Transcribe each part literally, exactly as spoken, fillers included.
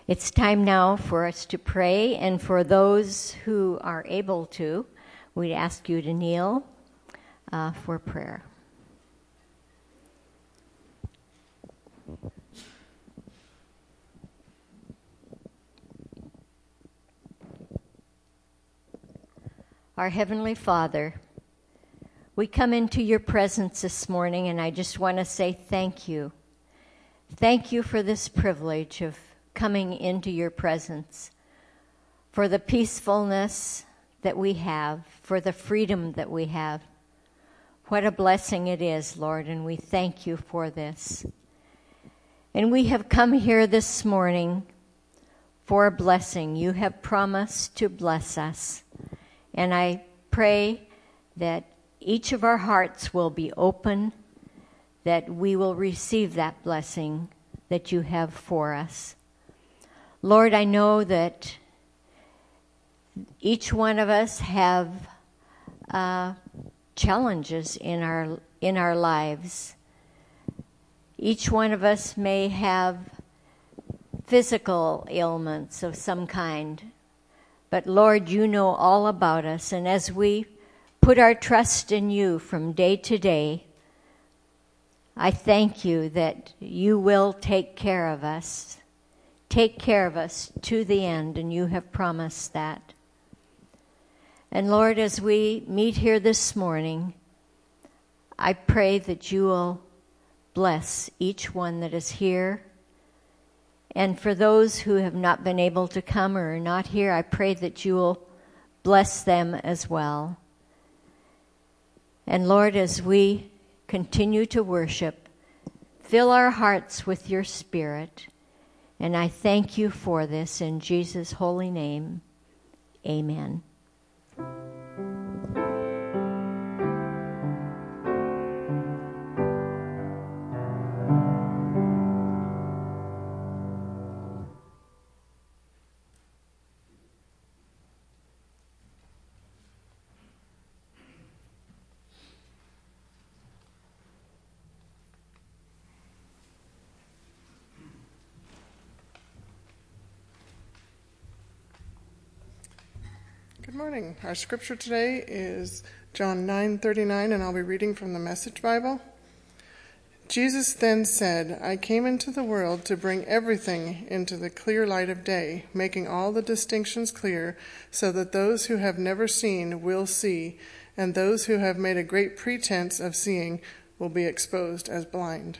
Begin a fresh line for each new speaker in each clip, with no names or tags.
It's time now for us to pray, and for those who are able to, we'd ask you to kneel uh, for prayer. Our Heavenly Father, we come into your presence this morning, and I just want to say thank you. Thank you for this privilege of coming into your presence, for the peacefulness that we have, for the freedom that we have. What a blessing it is, Lord, and we thank you for this. And we have come here this morning for a blessing. You have promised to bless us. And I pray that each of our hearts will be open, that we will receive that blessing that you have for us. Lord, I know that each one of us have uh, challenges in our in our lives. Each one of us may have physical ailments of some kind. But Lord, you know all about us, and as we put our trust in you from day to day, I thank you that you will take care of us, take care of us to the end, and you have promised that. And Lord, as we meet here this morning, I pray that you will bless each one that is here. And for those who have not been able to come or are not here, I pray that you will bless them as well. And Lord, as we continue to worship, fill our hearts with your Spirit. And I thank you for this in Jesus' holy name. Amen.
Good morning. Our scripture today is John nine thirty-nine, and I'll be reading from the Message Bible. Jesus then said, I came into the world to bring everything into the clear light of day, making all the distinctions clear, so that those who have never seen will see, and those who have made a great pretense of seeing will be exposed as blind.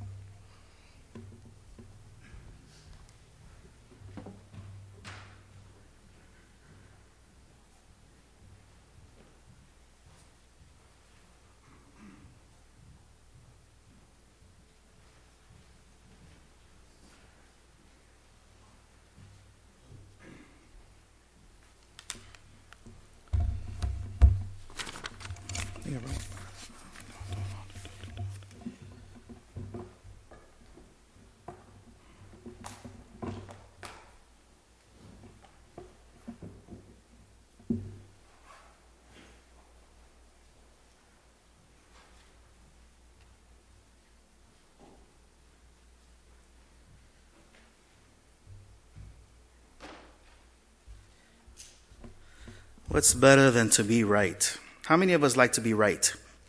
What's better than to be right? How many of us like to be right?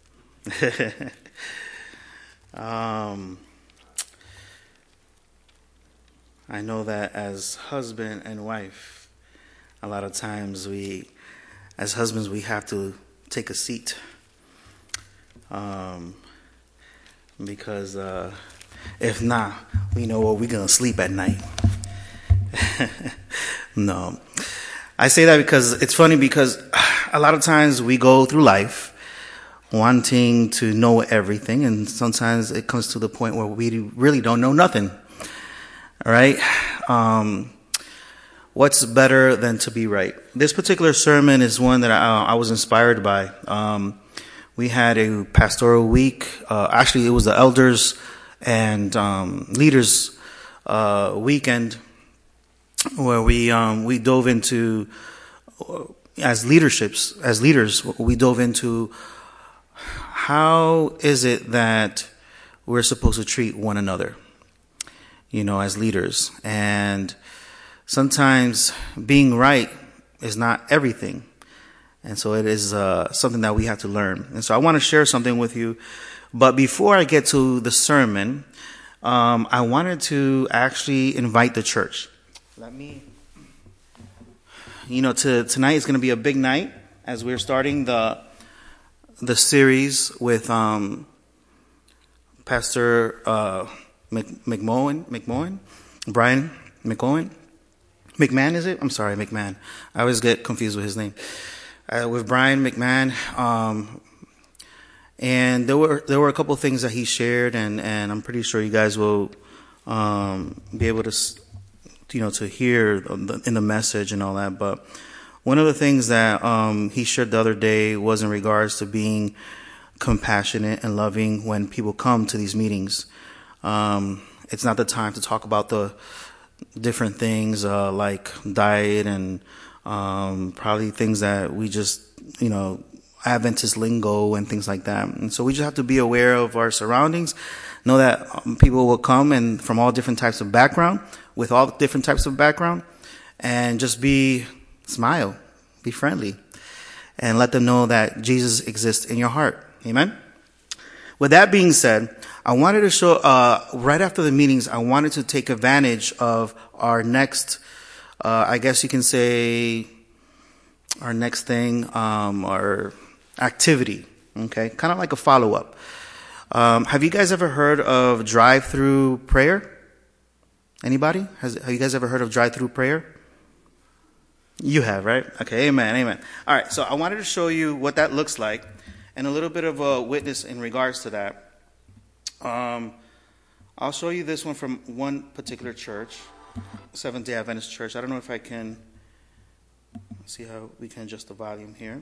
um, I know that as husband and wife, a lot of times we, as husbands, we have to take a seat. Um, because uh, if not, we know where we're going to sleep at night. No. I say that because it's funny, because a lot of times we go through life wanting to know everything, and sometimes it comes to the point where we really don't know nothing. All right? Um, what's better than to be right? This particular sermon is one that I, I was inspired by. Um, we had a pastoral week. Uh, actually, it was the elders and um, leaders uh, weekend, where we um, we dove into, as leaderships, as leaders, we dove into how is it that we're supposed to treat one another, you know, as leaders. And sometimes being right is not everything. And so it is uh, something that we have to learn. And so I want to share something with you. But before I get to the sermon, um, I wanted to actually invite the church. Let me, you know, to, tonight is going to be a big night as we're starting the the series with um, Pastor uh, McMohan, McMohan, Brian McMohan. McMahon, is it? I'm sorry, McMahon. I always get confused with his name. Uh, with Brian McMahon, um, and there were there were a couple of things that he shared, and, and I'm pretty sure you guys will um, be able to, you know, to hear in the message and all that. But one of the things that um, he shared the other day was in regards to being compassionate and loving when people come to these meetings. Um, it's not the time to talk about the different things uh, like diet and um, probably things that we just, you know, Adventist lingo and things like that. And so we just have to be aware of our surroundings, know that um, people will come and from all different types of background, with all different types of background, and just be, smile, be friendly, and let them know that Jesus exists in your heart. Amen? With that being said, I wanted to show, uh, right after the meetings, I wanted to take advantage of our next, uh, I guess you can say, our next thing, um, our activity, okay? Kind of like a follow-up. Um, have you guys ever heard of drive-through prayer? Anybody? Has, have you guys ever heard of drive-through prayer? You have, right? Okay, amen, amen. All right, so I wanted to show you what that looks like and a little bit of a witness in regards to that. Um, I'll show you this one from one particular church, Seventh-day Adventist Church. I don't know if I can see how we can adjust the volume here.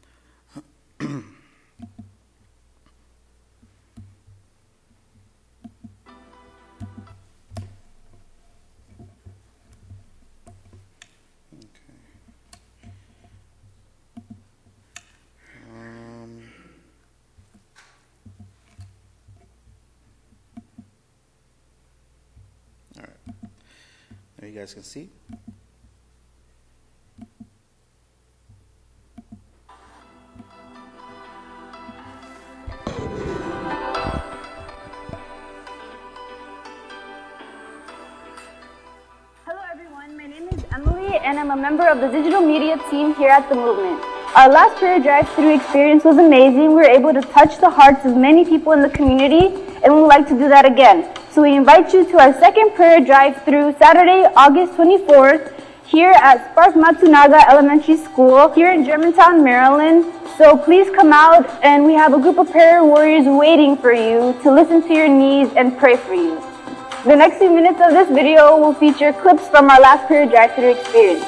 You guys can see.
Hello everyone, my name is Emily and I'm a member of the digital media team here at The Movement. Our last prayer drive-through experience was amazing. We were able to touch the hearts of many people in the community and we would like to do that again. So we invite you to our second prayer drive-through Saturday, August twenty-fourth, here at Spark Matsunaga Elementary School, here in Germantown, Maryland. So please come out, and we have a group of prayer warriors waiting for you to listen to your needs and pray for you. The next few minutes of this video will feature clips from our last prayer drive-through experience.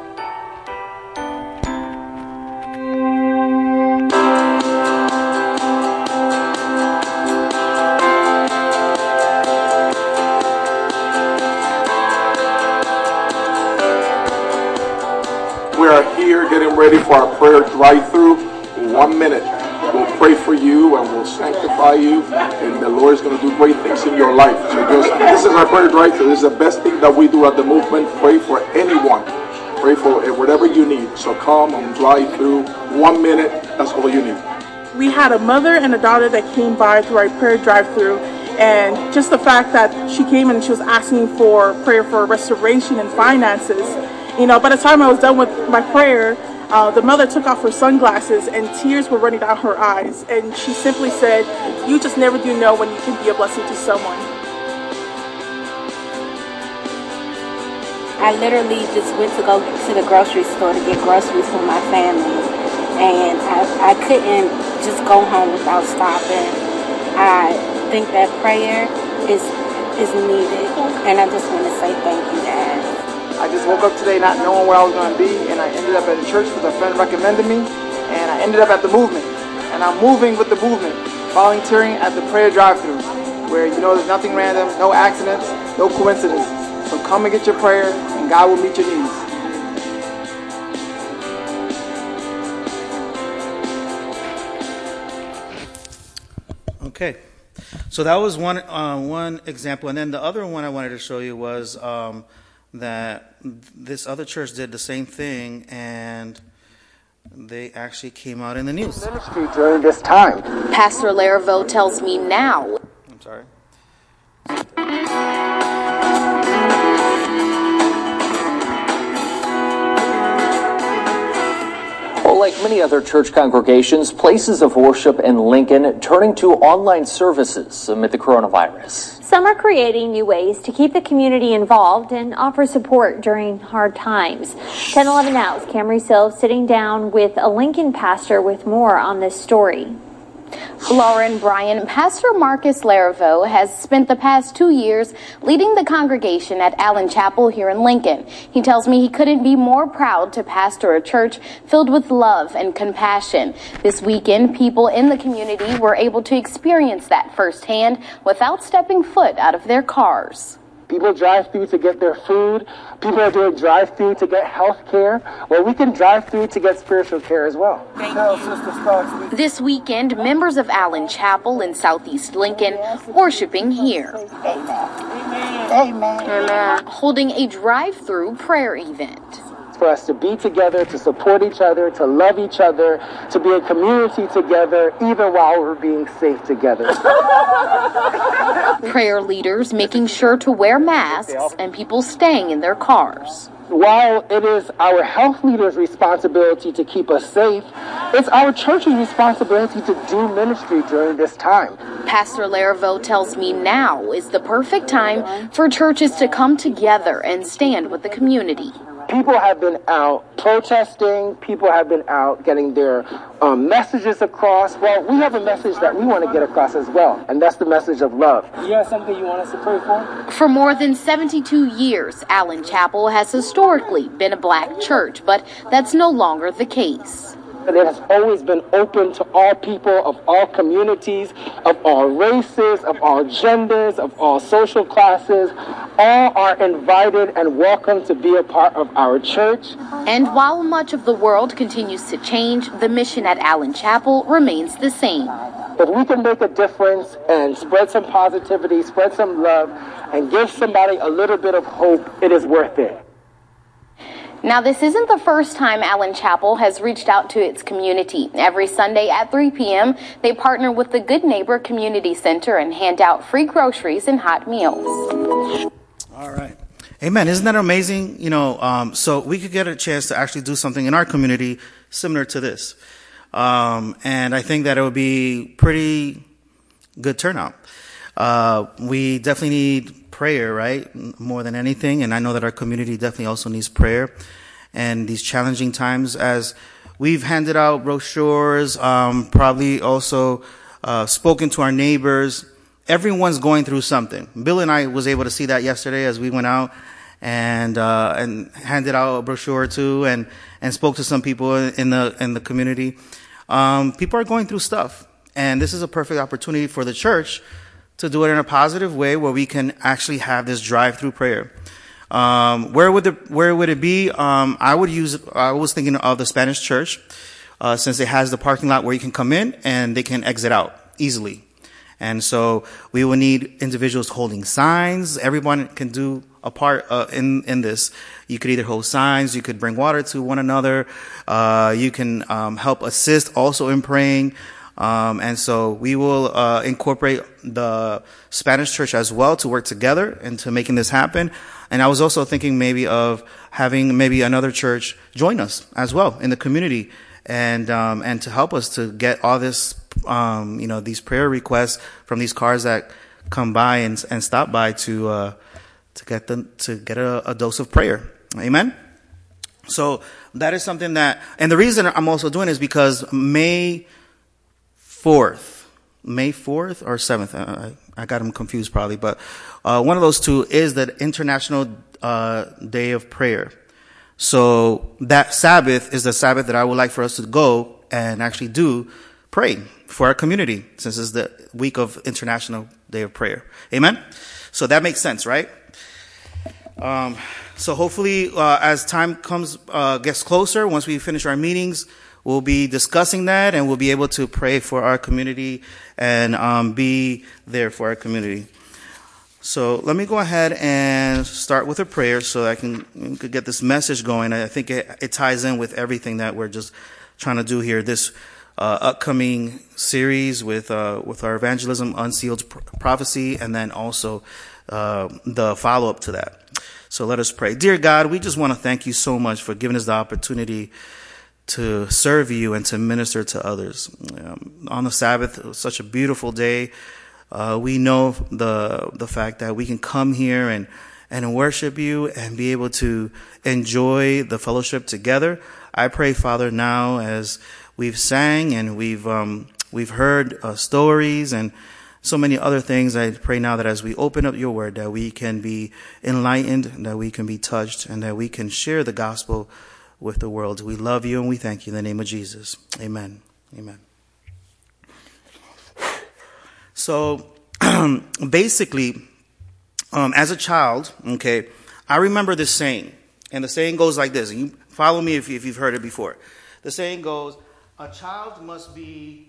Getting ready for our prayer drive-through. One minute. We'll pray for you and we'll sanctify you, and the Lord is going to do great things in your life. So just, this is our prayer drive-through. This is the best thing that we do at The Movement. Pray for anyone. Pray for whatever you need. So come and drive through. One minute. That's all you need.
We had a mother and a daughter that came by through our prayer drive-through, and just the fact that she came and she was asking for prayer for restoration and finances. You know, by the time I was done with my prayer, uh, the mother took off her sunglasses and tears were running down her eyes. And she simply said, "You just never do know when you can be a blessing to someone."
I literally just went to go to the grocery store to get groceries for my family. And I, I couldn't just go home without stopping. I think that prayer is, is needed. And I just want to say thank you, Dad.
I just woke up today not knowing where I was going to be, and I ended up at a church because a friend recommended me, and I ended up at The Movement. And I'm moving with The Movement, volunteering at the prayer drive-thru, where you know there's nothing random, no accidents, no coincidence. So come and get your prayer, and God will meet your needs.
Okay, so that was one uh, one example, and then the other one I wanted to show you was um, that this other church did the same thing, and they actually came out in the news.
Ministry during this time.
Pastor Laraveau tells me now.
I'm sorry.
Well, like many other church congregations, places of worship in Lincoln turning to online services amid the coronavirus.
Some are creating new ways to keep the community involved and offer support during hard times. ten eleven Now's Camry Silv sitting down with a Lincoln pastor with more on this story.
Laura and Brian, Pastor Marcus Laraveau has spent the past two years leading the congregation at Allen Chapel here in Lincoln. He tells me he couldn't be more proud to pastor a church filled with love and compassion. This weekend, people in the community were able to experience that firsthand without stepping foot out of their cars.
People drive through to get their food. People are doing drive through to get health care. Well, we can drive through to get spiritual care as well.
This weekend, members of Allen Chapel in Southeast Lincoln worshiping here.
Amen. Amen.
Amen. Holding a drive-through prayer event.
For us to be together, to support each other, to love each other, to be a community together, even while we're being safe together.
Prayer leaders making sure to wear masks and people staying in their cars.
While it is our health leaders' responsibility to keep us safe, it's our church's responsibility to do ministry during this time.
Pastor Laraveau tells me now is the perfect time for churches to come together and stand with the community.
People have been out protesting. People have been out getting their um, messages across. Well, we have a message that we want to get across as well, and that's the message of love. You have something you want us to pray for?
For more than seventy-two years, Allen Chapel has historically been a black church, but that's no longer the case.
It has always been open to all people of all communities, of all races, of all genders, of all social classes. All are invited and welcome to be a part of our church.
And while much of the world continues to change, the mission at Allen Chapel remains the same.
If we can make a difference and spread some positivity, spread some love, and give somebody a little bit of hope, it is worth it.
Now, this isn't the first time Allen Chapel has reached out to its community. Every Sunday at three p.m., they partner with the Good Neighbor Community Center and hand out free groceries and hot meals.
All right. Amen. Isn't that amazing? You know, um, so we could get a chance to actually do something in our community similar to this. Um, and I think that it would be pretty good turnout. Uh, we definitely need prayer, right? More than anything. And I know that our community definitely also needs prayer. And these challenging times, as we've handed out brochures, um, probably also, uh, spoken to our neighbors. Everyone's going through something. Bill and I was able to see that yesterday as we went out and, uh, and handed out a brochure or two and, and spoke to some people in the, in the community. Um, people are going through stuff. And this is a perfect opportunity for the church to do it in a positive way where we can actually have this drive-through prayer. Um, where would the, where would it be? Um, I would use, I was thinking of the Spanish church, uh, since it has the parking lot where you can come in and they can exit out easily. And so we will need individuals holding signs. Everyone can do a part, uh, in, in this. You could either hold signs, you could bring water to one another, uh, you can, um, help assist also in praying. Um, and so we will, uh, incorporate the Spanish church as well to work together into making this happen. And I was also thinking maybe of having maybe another church join us as well in the community and, um, and to help us to get all this, um, you know, these prayer requests from these cars that come by and, and stop by to, uh, to get them, to get a, a dose of prayer. Amen. So that is something that, and the reason I'm also doing is because May fourth, May fourth or seventh, I, I got them confused probably, but, uh, one of those two is the International, uh, Day of Prayer. So that Sabbath is the Sabbath that I would like for us to go and actually do pray for our community, since it's the week of International Day of Prayer. Amen. So that makes sense, right? Um, so hopefully, uh, as time comes, uh, gets closer, once we finish our meetings, we'll be discussing that and we'll be able to pray for our community and, um, be there for our community. So let me go ahead and start with a prayer so I can, we could get this message going. I think it, it ties in with everything that we're just trying to do here. This uh, upcoming series with uh, with our evangelism, unsealed prophecy, and then also uh, the follow-up to that. So let us pray. Dear God, we just want to thank you so much for giving us the opportunity to serve you and to minister to others. Um, on the Sabbath, it was such a beautiful day. Uh, we know the the fact that we can come here and, and worship you and be able to enjoy the fellowship together. I pray, Father, now as we've sang and we've um, we've heard uh, stories and so many other things, I pray now that as we open up your word, that we can be enlightened, that we can be touched, and that we can share the gospel with the world. We love you and we thank you in the name of Jesus. Amen. Amen. So basically, um, as a child, okay, I remember this saying, and the saying goes like this. And you follow me if, you, if you've heard it before. The saying goes, a child must be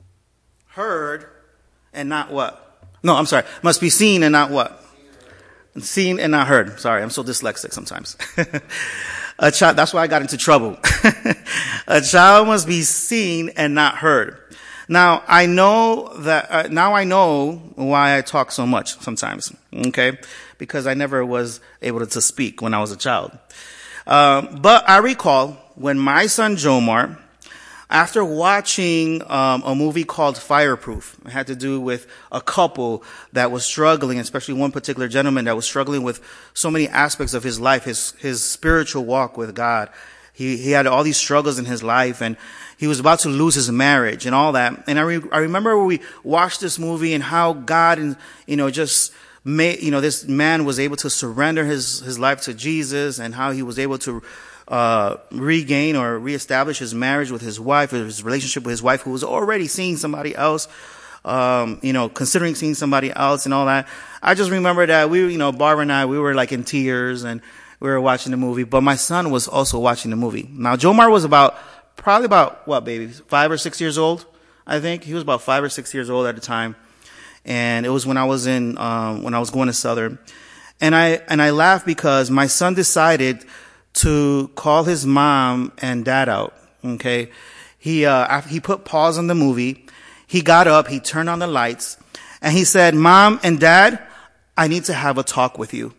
heard and not what? No, I'm sorry. Must be seen and not what? Seen and not heard. Sorry, I'm so dyslexic sometimes. A child, that's why I got into trouble. A child must be seen and not heard. Now, I know that, uh, now I know why I talk so much sometimes, okay? Because I never was able to, to speak when I was a child. Um, but I recall when my son Jomar, after watching um, a movie called Fireproof, it had to do with a couple that was struggling, especially one particular gentleman that was struggling with so many aspects of his life, his his spiritual walk with God. He he had all these struggles in his life, and he was about to lose his marriage and all that. And I re- I remember when we watched this movie and how God, and you know, just made, you know, this man was able to surrender his his life to Jesus, and how he was able to uh regain or reestablish his marriage with his wife, or his relationship with his wife, who was already seeing somebody else, um, you know, considering seeing somebody else and all that. I just remember that we, you know, Barbara and I, we were like in tears and we were watching the movie, but my son was also watching the movie. Now, Jomar was about, probably about, what, baby, five or six years old, I think. He was about five or six years old at the time. And it was when I was in, um, when I was going to Southern. And I, and I laughed because my son decided to call his mom and dad out, okay? He, uh, he put pause on the movie. He got up, he turned on the lights, and he said, Mom and Dad, I need to have a talk with you.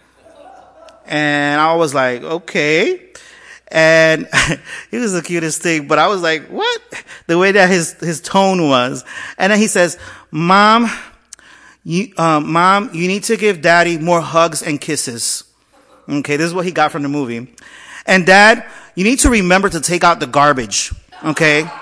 And I was like, okay. And it was the cutest thing, but I was like, what? The way that his, his tone was. And then he says, Mom, you, um, Mom, you need to give Daddy more hugs and kisses. Okay, this is what he got from the movie. And Dad, you need to remember to take out the garbage, okay?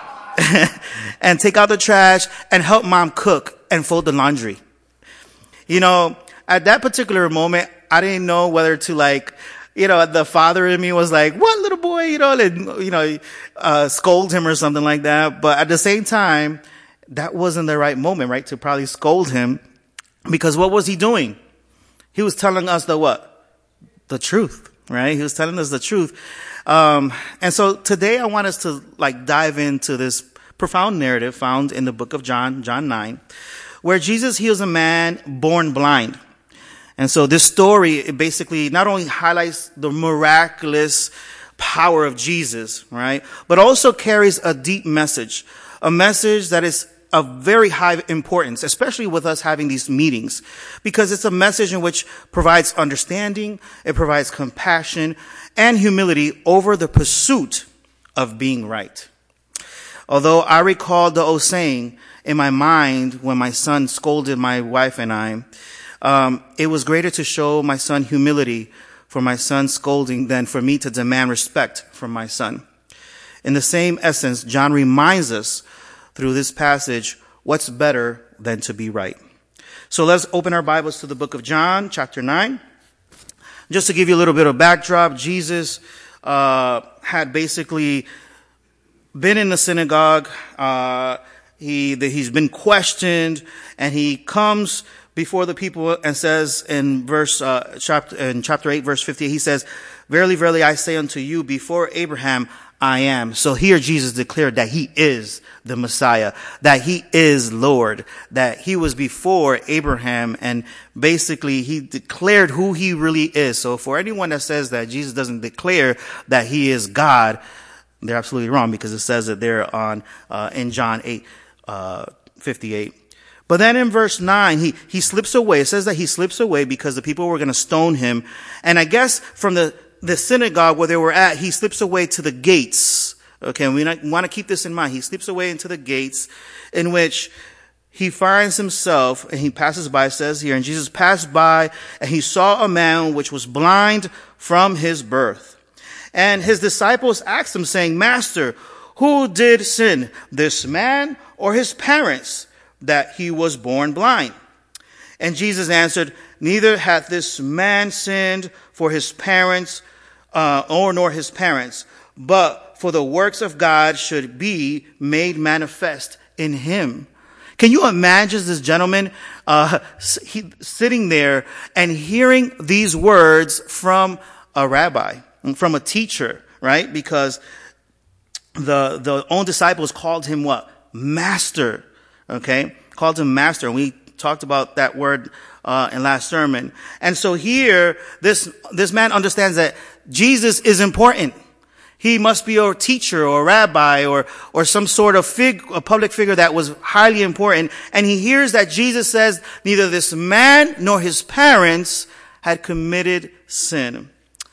And take out the trash and help Mom cook and fold the laundry. You know, at that particular moment, I didn't know whether to like, you know, the father in me was like, what, little boy, you know, and, you know, uh, scold him or something like that. But at the same time, that wasn't the right moment, right? To probably scold him, because what was he doing? He was telling us the what? The truth, right? He was telling us the truth. Um, and so today I want us to like dive into this profound narrative found in the book of John, John nine, where Jesus heals a man born blind. And so this story, it basically not only highlights the miraculous power of Jesus, right? But also carries a deep message, a message that is of very high importance, especially with us having these meetings, because it's a message in which provides understanding, it provides compassion and humility over the pursuit of being right. Although I recall the old saying in my mind when my son scolded my wife and I, um, it was greater to show my son humility for my son's scolding than for me to demand respect from my son. In the same essence, John reminds us through this passage, what's better than to be right? So let's open our Bibles to the book of John, chapter nine. Just to give you a little bit of backdrop, Jesus uh had basically been in the synagogue. Uh he the, he's been questioned, and he comes before the people and says in verse uh chapter in chapter eight, verse fifty, he says, "Verily, verily, I say unto you, before Abraham, I am. So here Jesus declared that he is the Messiah, that he is Lord, that he was before Abraham, and basically he declared who he really is. So for anyone that says that Jesus doesn't declare that he is God, they're absolutely wrong, because it says it there on uh, in John eight uh, fifty-eight. But then in verse nine, he, he slips away. It says that he slips away because the people were going to stone him. And I guess from the, the synagogue where they were at, he slips away to the gates. Okay, and we want to keep this in mind. He slips away into the gates, in which he finds himself, and he passes by, it says here, and Jesus passed by, and he saw a man which was blind from his birth. And his disciples asked him, saying, Master, who did sin, this man or his parents, that he was born blind? And Jesus answered, Neither hath this man sinned for his parents, uh, or nor his parents, but for the works of God should be made manifest in him. Can you imagine this gentleman uh, he, sitting there and hearing these words from a rabbi, from a teacher, right? Because the the own disciples called him what? Master. Okay, called him master. And we talked about that word uh, in last sermon. And so here, this this man understands that Jesus is important. He must be a teacher or a rabbi or or some sort of fig, a public figure that was highly important. And he hears that Jesus says neither this man nor his parents had committed sin.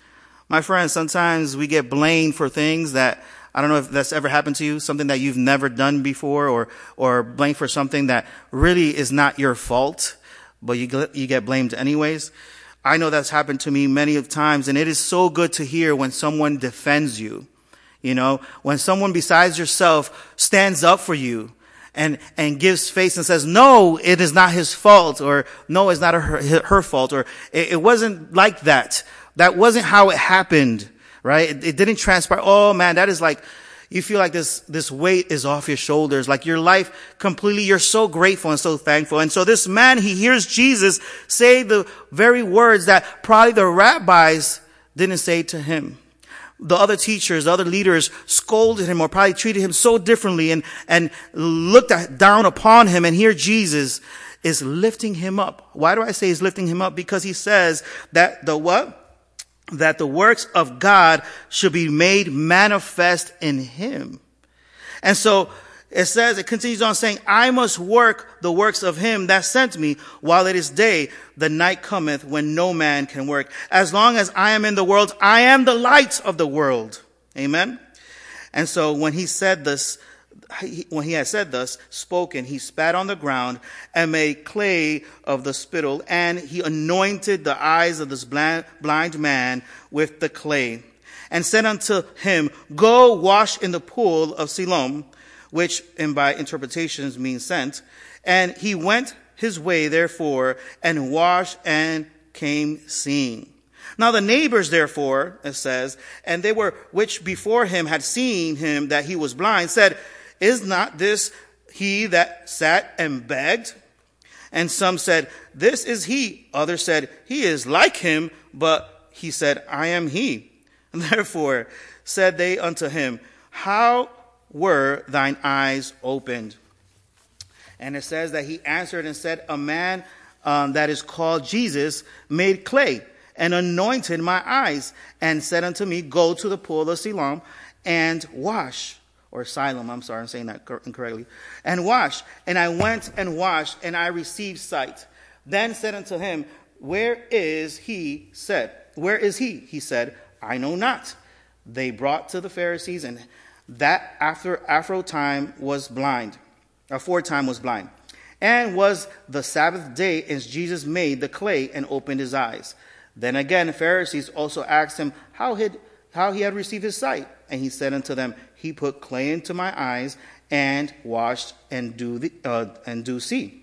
My friends, sometimes we get blamed for things that, I don't know if that's ever happened to you, something that you've never done before, or or blamed for something that really is not your fault, but you you get blamed anyways. I know that's happened to me many of times, and it is so good to hear when someone defends you. You know, when someone besides yourself stands up for you and and gives face and says, no, it is not his fault, or no, it's not her, her fault, or it, it wasn't like that. That wasn't how it happened. Right? It, it didn't transpire. Oh man, that is like, you feel like this, this weight is off your shoulders. Like your life completely, you're so grateful and so thankful. And so this man, he hears Jesus say the very words that probably the rabbis didn't say to him. The other teachers, the other leaders scolded him or probably treated him so differently and, and looked at, down upon him. And here Jesus is lifting him up. Why do I say he's lifting him up? Because he says that the what? That the works of God should be made manifest in him. And so it says, it continues on saying, I must work the works of him that sent me while it is day. The night cometh when no man can work. As long as I am in the world, I am the light of the world. Amen. And so when he said this, when he had said thus, spoken, he spat on the ground and made clay of the spittle, and he anointed the eyes of this blind man with the clay, and said unto him, Go wash in the pool of Siloam, which in by interpretations means sent. And he went his way, therefore, and washed and came seeing. Now the neighbors, therefore, it says, and they were which before him had seen him that he was blind, said, Is not this he that sat and begged? And some said, This is he. Others said, He is like him. But he said, I am he. And therefore said they unto him, How were thine eyes opened? And it says that he answered and said, A man um, that is called Jesus made clay and anointed my eyes, and said unto me, Go to the pool of Siloam and wash. Or Siloam, I'm sorry, I'm saying that incorrectly. And wash. And I went and washed, and I received sight. Then said unto him, Where is he? Said, Where is he? He said, I know not. They brought to the Pharisees, and that after afro time was blind, aforetime was blind. And was the Sabbath day, as Jesus made the clay and opened his eyes. Then again the Pharisees also asked him how, had, how he had received his sight. And he said unto them, He put clay into my eyes, and washed, and do the, uh, and do see.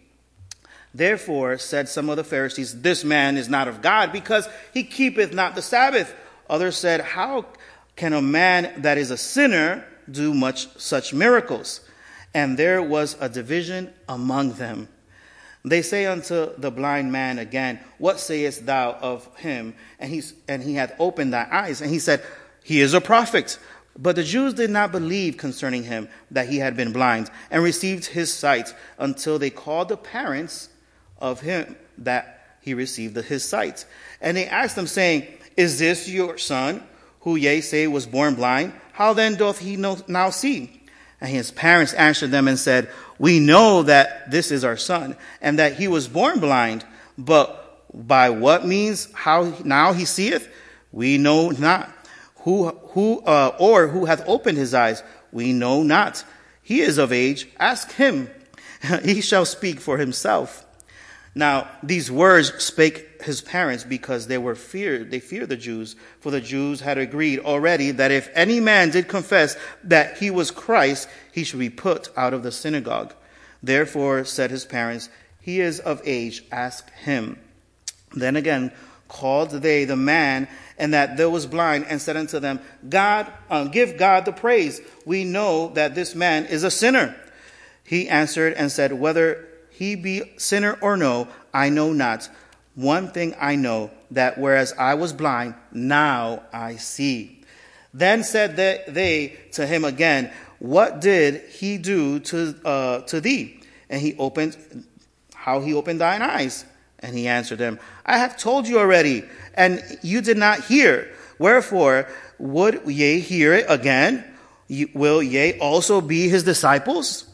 Therefore said some of the Pharisees, This man is not of God, because he keepeth not the Sabbath. Others said, How can a man that is a sinner do much such miracles? And there was a division among them. They say unto the blind man again, What sayest thou of him? And he, and he hath opened thy eyes. And he said, He is a prophet. But the Jews did not believe concerning him that he had been blind, and received his sight until they called the parents of him that he received his sight. And they asked them, saying, Is this your son, who ye say was born blind? How then doth he now see? And his parents answered them and said, We know that this is our son, and that he was born blind, but by what means how now he seeth, we know not. Who, who, uh, or who hath opened his eyes, we know not. He is of age, ask him. He shall speak for himself. Now, these words spake his parents because they were feared. They feared the Jews, for the Jews had agreed already that if any man did confess that he was Christ, he should be put out of the synagogue. Therefore said his parents, He is of age, ask him. Then again called they the man, and that there was blind, and said unto them, God, uh, give God the praise. We know that this man is a sinner. He answered and said, Whether he be sinner or no, I know not. One thing I know, that whereas I was blind, now I see. Then said they, they to him again, What did he do to uh, to thee? And he opened, how he opened thine eyes? And he answered them, I have told you already, and you did not hear. Wherefore, would ye hear it again? Will ye also be his disciples?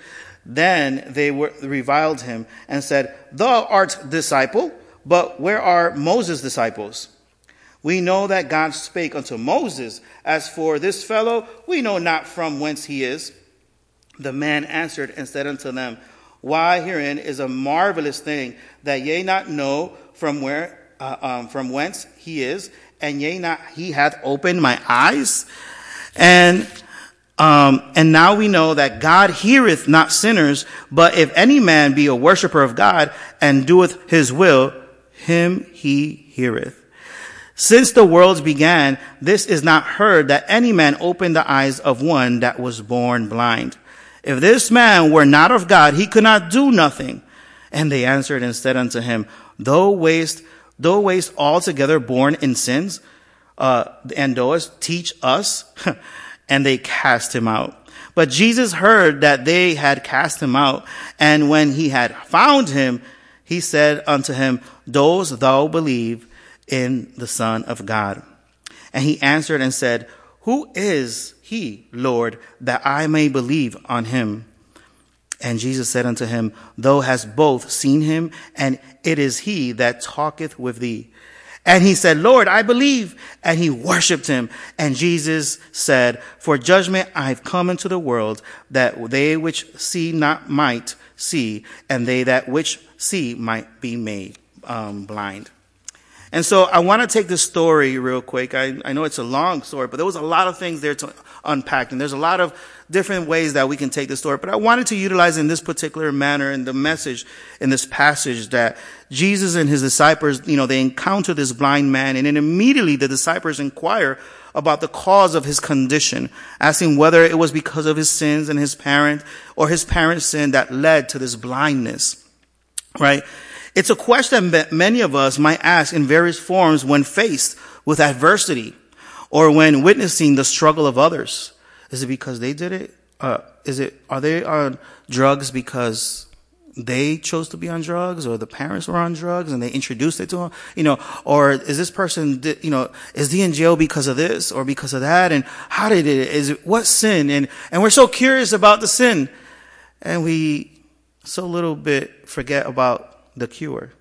Then they were, reviled him and said, Thou art disciple, but where are Moses' disciples? We know that God spake unto Moses. As for this fellow, we know not from whence he is. The man answered and said unto them, Why, herein is a marvelous thing, that ye not know from where, uh, um, from whence he is, and ye not, he hath opened my eyes. And, um, and now we know that God heareth not sinners, but if any man be a worshiper of God and doeth his will, him he heareth. Since the worlds began, this is not heard that any man opened the eyes of one that was born blind. If this man were not of God, he could not do nothing. And they answered and said unto him, Thou wast, thou wast altogether born in sins, uh, and dost teach us? And they cast him out. But Jesus heard that they had cast him out. And when he had found him, he said unto him, Dost thou believe in the Son of God? And he answered and said, Who is he, Lord, that I may believe on him? And Jesus said unto him, Thou hast both seen him, and it is he that talketh with thee. And he said, Lord, I believe. And he worshipped him. And Jesus said, For judgment I have come into the world, that they which see not might see, and they that which see might be made um, blind. And so I want to take this story real quick. I, I know it's a long story, but there was a lot of things there to unpack. And there's a lot of different ways that we can take the story. But I wanted to utilize in this particular manner in the message in this passage that Jesus and his disciples, you know, they encounter this blind man. And then immediately the disciples inquire about the cause of his condition, asking whether it was because of his sins and his parent or his parents' sin that led to this blindness, right? It's a question that many of us might ask in various forms when faced with adversity or when witnessing the struggle of others. Is it because they did it? Uh, is it, are they on drugs because they chose to be on drugs, or the parents were on drugs and they introduced it to them? You know, or is this person, you know, is he in jail because of this or because of that? And how did it, is it, what sin? And, and we're so curious about the sin, and we so little bit forget about the cure.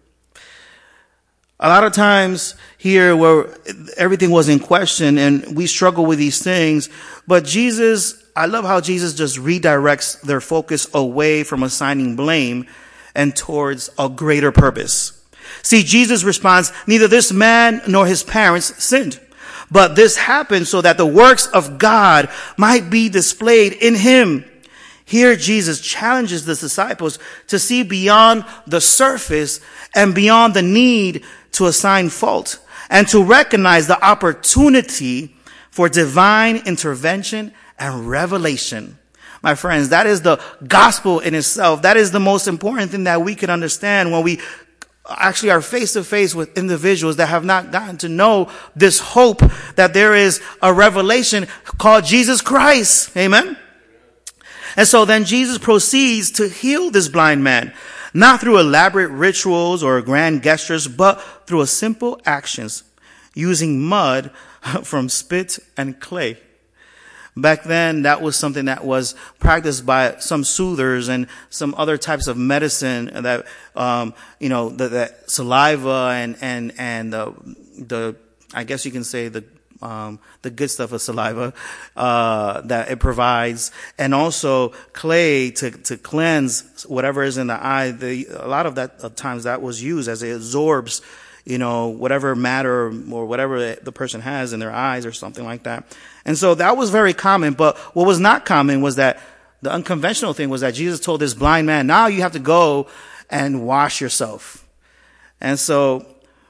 A lot of times here where everything was in question and we struggle with these things, but Jesus, I love how Jesus just redirects their focus away from assigning blame and towards a greater purpose. See, Jesus responds, neither this man nor his parents sinned, but this happened so that the works of God might be displayed in him. Here, Jesus challenges the disciples to see beyond the surface and beyond the need to assign fault, and to recognize the opportunity for divine intervention and revelation. My friends, that is the gospel in itself. That is the most important thing that we can understand when we actually are face to face with individuals that have not gotten to know this hope that there is a revelation called Jesus Christ. Amen. And so then Jesus proceeds to heal this blind man, not through elaborate rituals or grand gestures, but through a simple actions using mud from spit and clay. Back then, that was something that was practiced by some soothers and some other types of medicine that, um, you know, the, the saliva and, and, and the, the, I guess you can say the, um, the good stuff of saliva, uh, that it provides. And also clay to, to cleanse whatever is in the eye. The, a lot of that, of times that was used as it absorbs, you know, whatever matter or whatever the person has in their eyes or something like that. And so that was very common. But what was not common was that the unconventional thing was that Jesus told this blind man, now you have to go and wash yourself. And so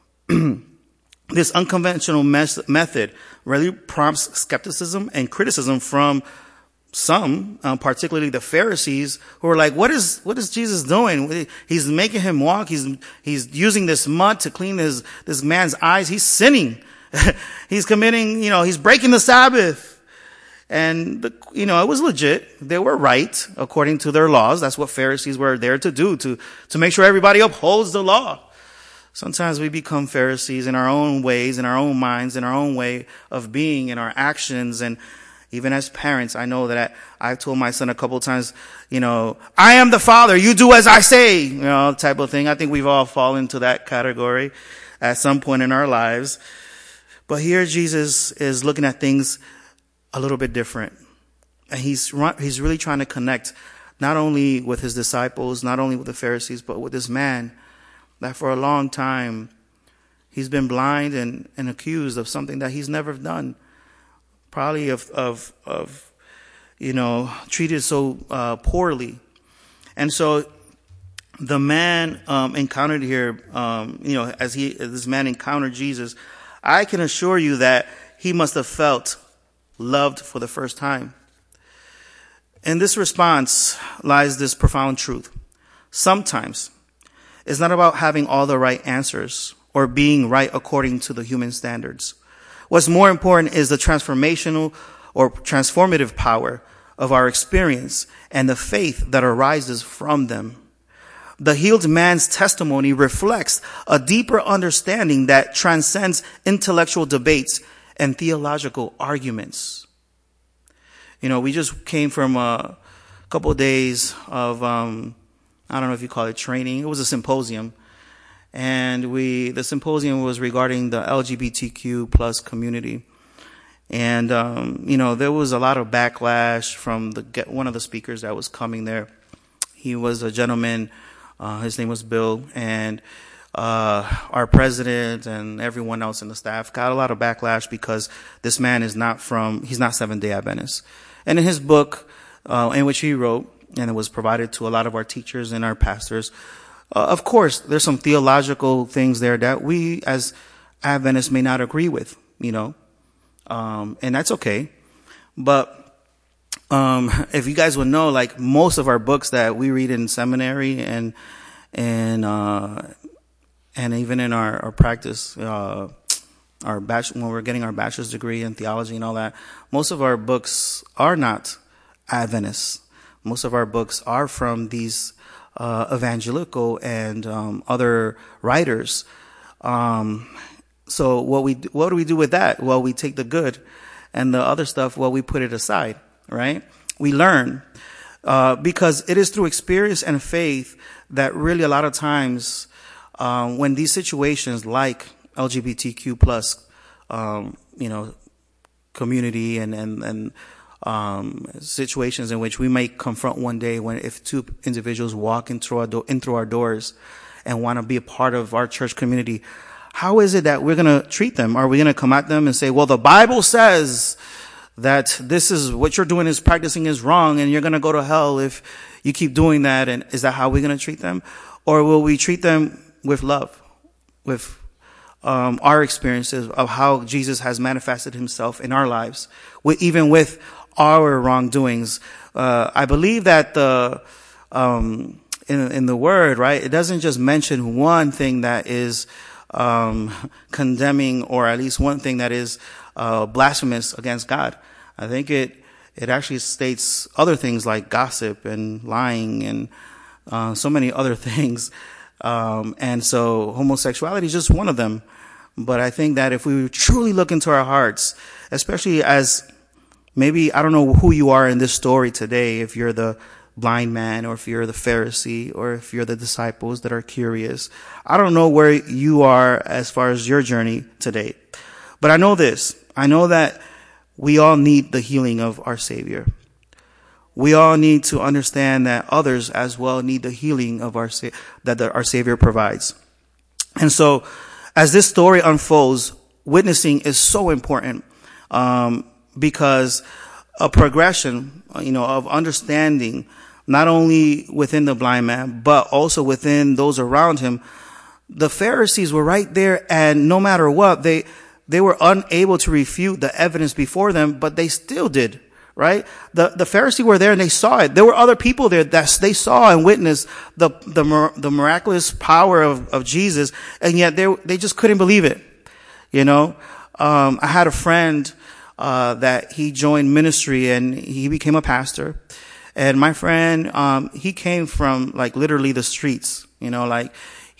this unconventional mes- method really prompts skepticism and criticism from some, um, particularly the Pharisees, who are like, what is, what is Jesus doing? He's making him walk. He's, he's using this mud to clean his, this man's eyes. He's sinning. He's committing, you know, he's breaking the Sabbath. And, the, you know, it was legit. They were right according to their laws. That's what Pharisees were there to do, to, to make sure everybody upholds the law. Sometimes we become Pharisees in our own ways, in our own minds, in our own way of being, in our actions. And even as parents, I know that I've told my son a couple of times, you know, I am the father, you do as I say, you know, type of thing. I think we've all fallen into that category at some point in our lives. But here Jesus is looking at things a little bit different. And he's, he's really trying to connect not only with his disciples, not only with the Pharisees, but with this man that for a long time he's been blind and, and accused of something that he's never done. Probably of, of, of, you know, treated so, uh, poorly. And so the man, um, encountered here, um, you know, as he, as this man encountered Jesus, I can assure you that he must have felt loved for the first time. In this response lies this profound truth. Sometimes it's not about having all the right answers or being right according to the human standards. What's more important is the transformational or transformative power of our experience and the faith that arises from them. The healed man's testimony reflects a deeper understanding that transcends intellectual debates and theological arguments. You know, we just came from a couple of days of, um, I don't know if you call it training. It was a symposium. And we, the symposium was regarding the L G B T Q plus community. And, um, you know, there was a lot of backlash from the, one of the speakers that was coming there. He was a gentleman, uh, his name was Bill, and, uh, our president and everyone else in the staff got a lot of backlash because this man is not from, he's not Seventh-day Adventist. And in his book, uh, in which he wrote, and it was provided to a lot of our teachers and our pastors, Uh, of course, there's some theological things there that we as Adventists may not agree with, you know, um, and that's okay. But um, if you guys would know, like most of our books that we read in seminary and and uh, and even in our, our practice, uh, our bach- when we're getting our bachelor's degree in theology and all that, most of our books are not Adventists. Most of our books are from these Uh, evangelical and um, other writers. Um, so what we what do we do with that? Well, we take the good, and the other stuff, well, we put it aside, right? We learn uh, because it is through experience and faith that really a lot of times um, when these situations like L G B T Q plus, um, you know, community and and and Um, situations in which we may confront one day when if two individuals walk in through our, do- in through our doors and want to be a part of our church community, how is it that we're going to treat them? Are we going to come at them and say, well, the Bible says that this is what you're doing is practicing is wrong and you're going to go to hell if you keep doing that? And is that how we're going to treat them? Or will we treat them with love, with um, our experiences of how Jesus has manifested himself in our lives, with, even with our wrongdoings? Uh, I believe that the, um, in, in the word, right, it doesn't just mention one thing that is um, condemning, or at least one thing that is uh, blasphemous against God. I think it it actually states other things like gossip and lying and uh, so many other things. Um, and so homosexuality is just one of them. But I think that if we truly look into our hearts, especially as maybe, I don't know who you are in this story today, if you're the blind man, or if you're the Pharisee, or if you're the disciples that are curious. I don't know where you are as far as your journey today. But I know this. I know that we all need the healing of our Savior. We all need to understand that others as well need the healing of our that the, our Savior provides. And so, as this story unfolds, witnessing is so important, um, because a progression, you know, of understanding, not only within the blind man, but also within those around him. The Pharisees were right there, and no matter what, they they were unable to refute the evidence before them, but they still did. Right? The, the Pharisees were there and they saw it. There were other people there that they saw and witnessed the, the, the miraculous power of, of Jesus. And yet they, they just couldn't believe it. You know, um, I had a friend, uh, that he joined ministry and he became a pastor. And my friend, um, he came from like literally the streets, you know, like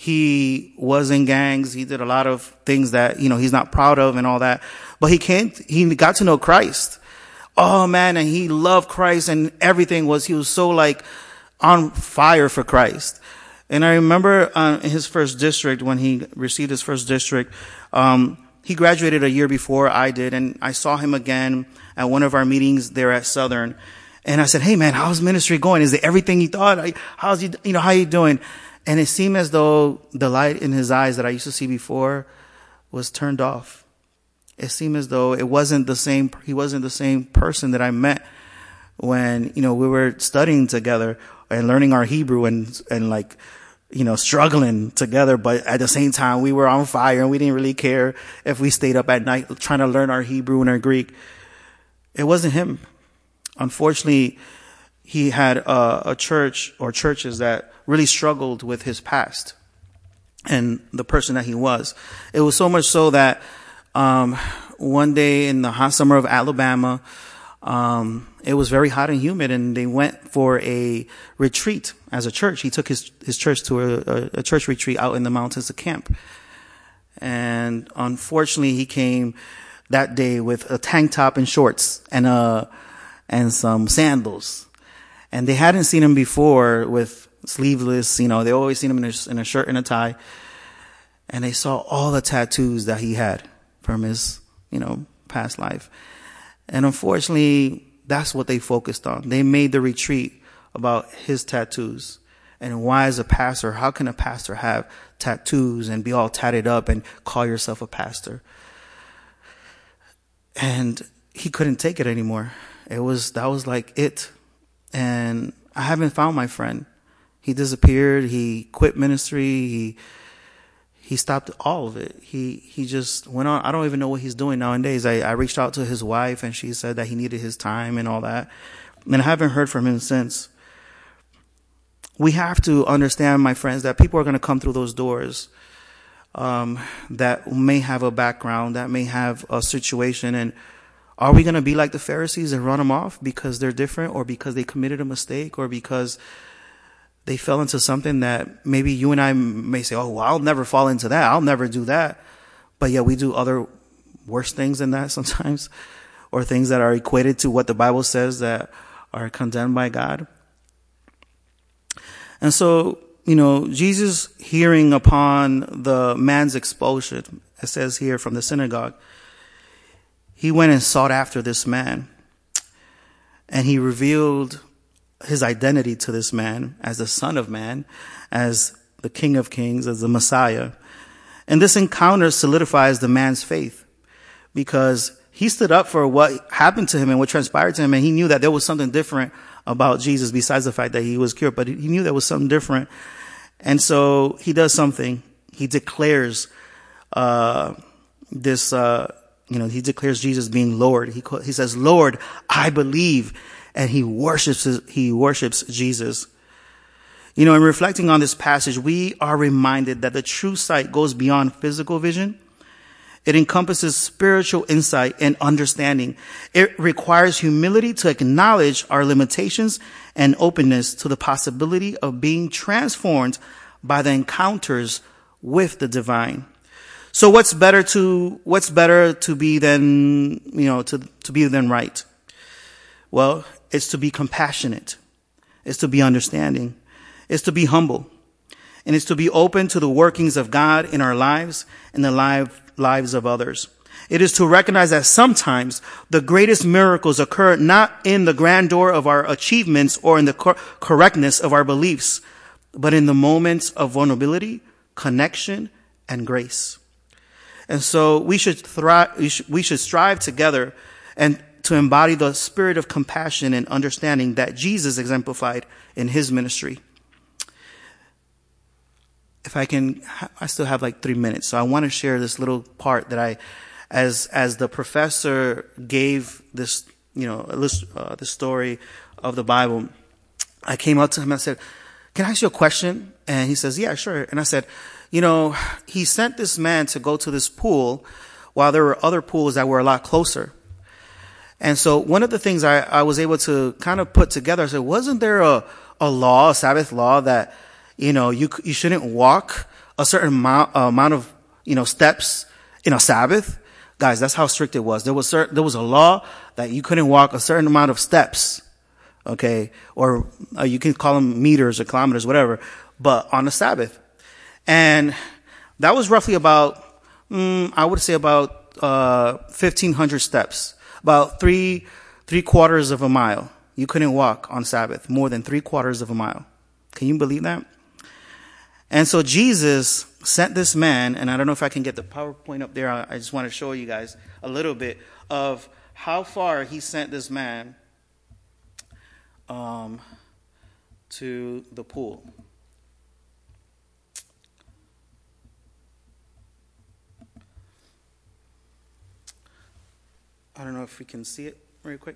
he was in gangs. He did a lot of things that, you know, he's not proud of and all that. But he came, he got to know Christ. Oh man, and he loved Christ, and everything was, he was so like on fire for Christ. And I remember uh, in his first district, when he received his first district, um, he graduated a year before I did, and I saw him again at one of our meetings there at Southern. And I said, hey man, how's ministry going? Is it everything you thought? How's he, you know, how you doing? And it seemed as though the light in his eyes that I used to see before was turned off. It seemed as though it wasn't the same, he wasn't the same person that I met when, you know, we were studying together and learning our Hebrew and, and like, you know, struggling together. But at the same time, we were on fire and we didn't really care if we stayed up at night trying to learn our Hebrew and our Greek. It wasn't him. Unfortunately, he had a, a church or churches that really struggled with his past and the person that he was. It was so much so that Um, one day in the hot summer of Alabama, um, it was very hot and humid, and they went for a retreat as a church. He took his, his church to a, a, a church retreat out in the mountains to camp. And unfortunately, he came that day with a tank top and shorts and, uh, and some sandals. And they hadn't seen him before with sleeveless, you know, they always seen him in a, in a shirt and a tie. And they saw all the tattoos that he had from his, you know, past life. And unfortunately, that's what they focused on. They made the retreat about his tattoos. And why, as a pastor, how can a pastor have tattoos and be all tatted up and call yourself a pastor? And he couldn't take it anymore. It was, that was like it. And I haven't found my friend. He disappeared. He quit ministry. He, He stopped all of it. He, he just went on. I don't even know what he's doing nowadays. I, I reached out to his wife and she said that he needed his time and all that. And I haven't heard from him since. We have to understand, my friends, that people are going to come through those doors, um, that may have a background, that may have a situation. And are we going to be like the Pharisees and run them off because they're different, or because they committed a mistake, or because they fell into something that maybe you and I may say, oh, well, I'll never fall into that. I'll never do that. But yeah, we do other worse things than that sometimes, or things that are equated to what the Bible says that are condemned by God. And so, you know, Jesus, hearing upon the man's expulsion, it says here from the synagogue, he went and sought after this man, and he revealed his identity to this man as the Son of Man, as the King of Kings, as the Messiah. And this encounter solidifies the man's faith, because he stood up for what happened to him and what transpired to him, and he knew that there was something different about Jesus besides the fact that he was cured, but he knew there was something different. And so he does something. He declares uh this uh you know he declares Jesus being Lord. He he says, Lord, I believe. And he worships, he worships Jesus. You know, in reflecting on this passage, we are reminded that the true sight goes beyond physical vision. It encompasses spiritual insight and understanding. It requires humility to acknowledge our limitations and openness to the possibility of being transformed by the encounters with the divine. So what's better to, what's better to be than, you know, to, to be than right? Well, it's to be compassionate. It's to be understanding. It's to be humble. And it's to be open to the workings of God in our lives and the life, lives of others. It is to recognize that sometimes the greatest miracles occur not in the grandeur of our achievements or in the cor- correctness of our beliefs, but in the moments of vulnerability, connection, and grace. And so we should thrive, we should, we should strive together and to embody the spirit of compassion and understanding that Jesus exemplified in his ministry. If I can, I still have like three minutes, so I want to share this little part that I, as as the professor gave this, you know, uh, the story of the Bible, I came up to him and I said, "Can I ask you a question?" And he says, "Yeah, sure." And I said, "You know, he sent this man to go to this pool while there were other pools that were a lot closer." And so one of the things I, I was able to kind of put together, I said, wasn't there a, a law, a Sabbath law that, you know, you you shouldn't walk a certain amount, uh, amount of, you know, steps in a Sabbath? Guys, that's how strict it was. There was certain, there was a law that you couldn't walk a certain amount of steps, okay? Or uh, you can call them meters or kilometers, whatever, but on the Sabbath. And that was roughly about, mm, I would say about uh fifteen hundred steps, about three, three quarters of a mile. You couldn't walk on Sabbath more than three quarters of a mile. Can you believe that? And so Jesus sent this man, and I don't know if I can get the PowerPoint up there. I just want to show you guys a little bit of how far he sent this man um, to the pool. I don't know if we can see it very quick.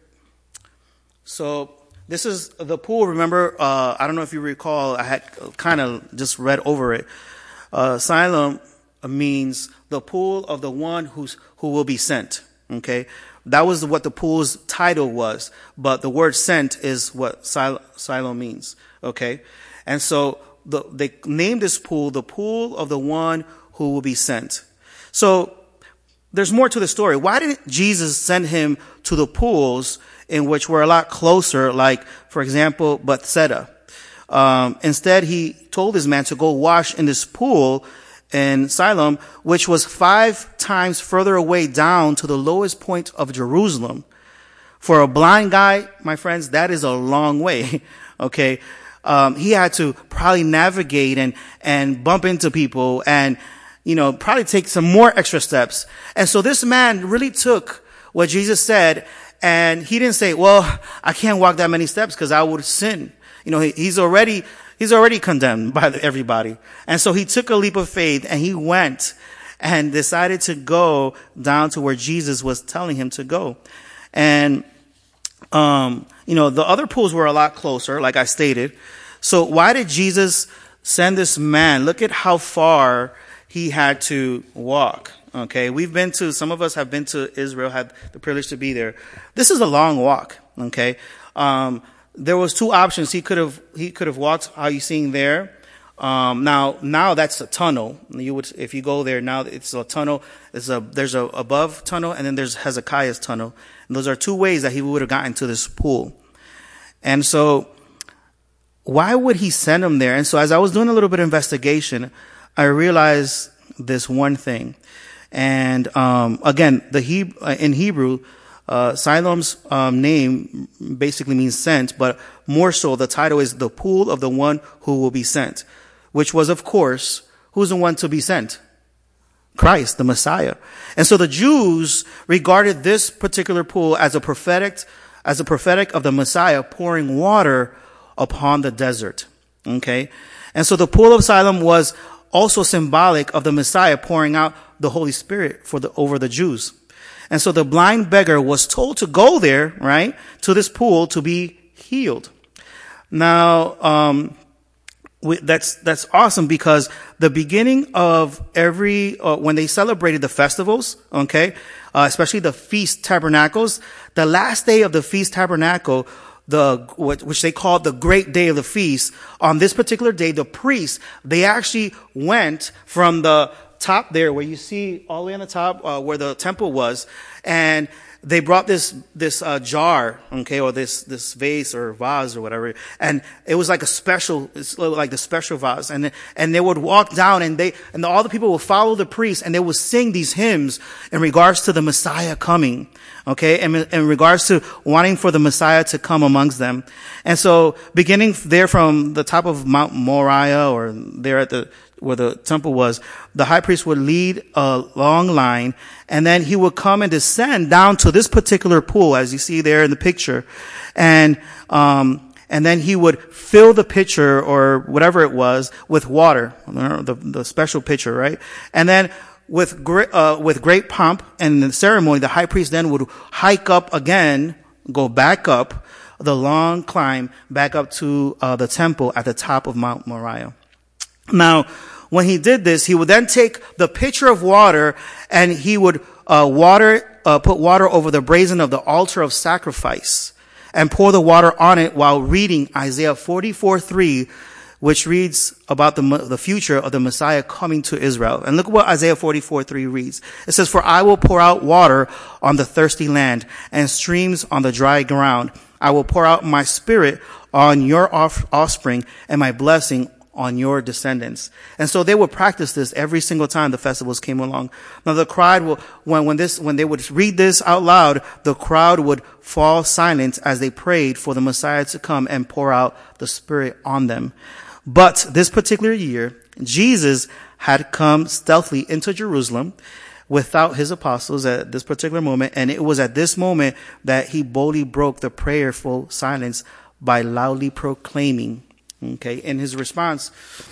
So this is the pool. Remember, uh, I don't know if you recall, I had kind of just read over it. Uh, Siloam means the pool of the one who's, who will be sent. Okay. That was what the pool's title was, but the word sent is what Sil- Siloam means. Okay. And so the, they named this pool the pool of the one who will be sent. So there's more to the story. Why didn't Jesus send him to the pools in which were a lot closer, like, for example, Bethsaida? Um, instead, he told this man to go wash in this pool in Siloam, which was five times further away down to the lowest point of Jerusalem. For a blind guy, my friends, that is a long way. Okay. Um, he had to probably navigate and, and bump into people and, you know, probably take some more extra steps. And so this man really took what Jesus said, and he didn't say, well, I can't walk that many steps because I would sin. You know, he, he's already, he's already condemned by everybody. And so he took a leap of faith and he went and decided to go down to where Jesus was telling him to go. And, um, you know, the other pools were a lot closer, like I stated. So why did Jesus send this man? Look at how far he had to walk. Okay. We've been to, some of us have been to Israel, had the privilege to be there. This is a long walk. Okay. Um, there was two options. He could have, he could have walked how you're seeing there. Um, now, now that's a tunnel. You would, if you go there now, it's a tunnel. It's a, there's a above tunnel and then there's Hezekiah's tunnel. And those are two ways that he would have gotten to this pool. And so why would he send him there? And so as I was doing a little bit of investigation, I realized this one thing. And, um, again, the He- in Hebrew, uh, Siloam's, um, name basically means sent, but more so the title is the pool of the one who will be sent, which was, of course, who's the one to be sent? Christ, the Messiah. And so the Jews regarded this particular pool as a prophetic, as a prophetic of the Messiah pouring water upon the desert. Okay. And so the pool of Siloam was also symbolic of the Messiah pouring out the Holy Spirit for the, over the Jews. And so the blind beggar was told to go there, right, to this pool to be healed. Now, um, we, that's that's awesome, because the beginning of every uh, when they celebrated the festivals, okay, uh, especially the feast tabernacles, the last day of the feast tabernacle, the which they called the great day of the feast, on this particular day, the priests, they actually went from the top there where you see all the way on the top uh, where the temple was, and they brought this this uh, jar, okay, or this this vase or vase or whatever, and it was like a special, it's like the special vase, and and they would walk down, and they and all the people would follow the priest, and they would sing these hymns in regards to the Messiah coming, okay, and in regards to wanting for the Messiah to come amongst them. And so, beginning there from the top of Mount Moriah, or there at the where the temple was, the high priest would lead a long line, and then he would come and descend down to this particular pool, as you see there in the picture, and um and then he would fill the pitcher or whatever it was with water, the the special pitcher, right? And then with great uh, with great pomp and the ceremony, the high priest then would hike up again, go back up the long climb back up to uh, the temple at the top of Mount Moriah. Now, when he did this, he would then take the pitcher of water, and he would uh, water, uh, put water over the brazen of the altar of sacrifice, and pour the water on it while reading Isaiah forty-four three, which reads about the the future of the Messiah coming to Israel. And look what Isaiah forty-four three reads. It says, "For I will pour out water on the thirsty land, and streams on the dry ground. I will pour out my spirit on your off- offspring, and my blessing on your descendants." And so they would practice this every single time the festivals came along. Now the crowd will, when, when this, when they would read this out loud, the crowd would fall silent as they prayed for the Messiah to come and pour out the Spirit on them. But this particular year, Jesus had come stealthily into Jerusalem without his apostles at this particular moment. And it was at this moment that he boldly broke the prayerful silence by loudly proclaiming, okay, in his response,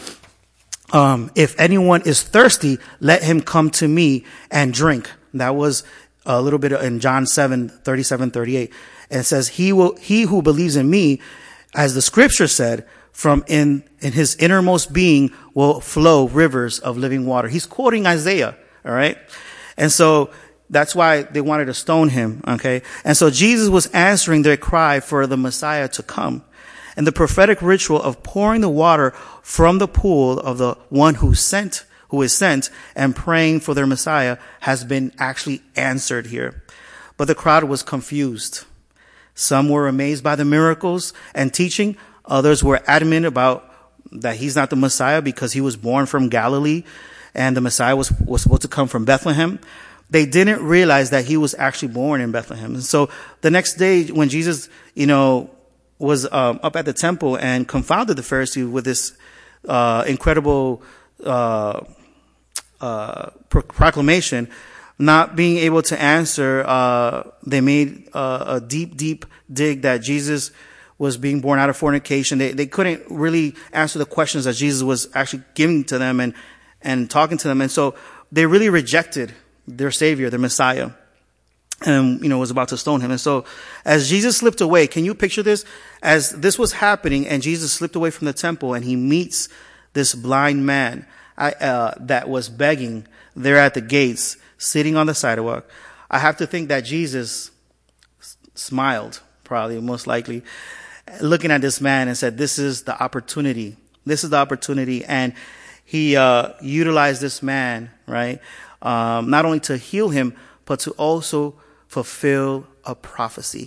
um, "If anyone is thirsty, let him come to me and drink." That was a little bit in John seven thirty-seven thirty-eight. And it says, he will, he who believes in me, as the scripture said, from in, in his innermost being will flow rivers of living water. He's quoting Isaiah. All right. And so that's why they wanted to stone him. Okay. And so Jesus was answering their cry for the Messiah to come. And the prophetic ritual of pouring the water from the pool of the one who sent, who is sent, and praying for their Messiah has been actually answered here. But the crowd was confused. Some were amazed by the miracles and teaching. Others were adamant about that he's not the Messiah because he was born from Galilee and the Messiah was, was supposed to come from Bethlehem. They didn't realize that he was actually born in Bethlehem. And so the next day when Jesus, you know, was um, up at the temple and confounded the Pharisees with this uh, incredible uh, uh, pro- proclamation, not being able to answer, uh, they made uh, a deep, deep dig that Jesus was being born out of fornication. They they couldn't really answer the questions that Jesus was actually giving to them and and talking to them, and so they really rejected their Savior, their Messiah, and, you know, was about to stone him. And so as Jesus slipped away, can you picture this? As this was happening and Jesus slipped away from the temple and he meets this blind man uh, that was begging there at the gates, sitting on the sidewalk. I have to think that Jesus s- smiled, probably, most likely, looking at this man and said, this is the opportunity. This is the opportunity. And he uh, utilized this man, right, um, not only to heal him, but to also fulfill a prophecy.